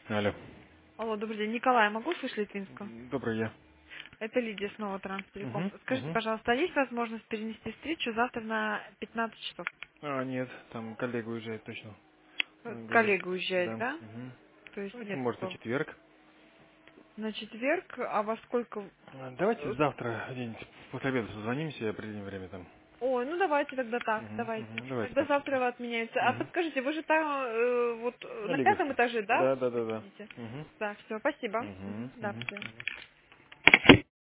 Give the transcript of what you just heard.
Алло. Алло, добрый день. Николай, могу слышать Литвинского? Добрый я. Это Лидия снова Транстелеком. Угу, Скажите, угу. пожалуйста, а есть возможность перенести встречу завтра на 15 часов? А, нет, там коллега уезжает точно. Говорит. Коллега уезжает, Да. да? Угу. То есть Давайте, нет может, на такого. четверг. На четверг, а во сколько? Давайте завтра где-нибудь после обеда созвонимся и определим время там. Ой, ну давайте тогда так, Угу, давайте. угу. Давайте Тогда так. завтра вы отменяете. А Угу. подскажите, вы же там вот На на пятом Лиговке. этаже, да, Да, да, вы да, да. сидите? Угу. Да, все, спасибо. Угу, Да, угу. все.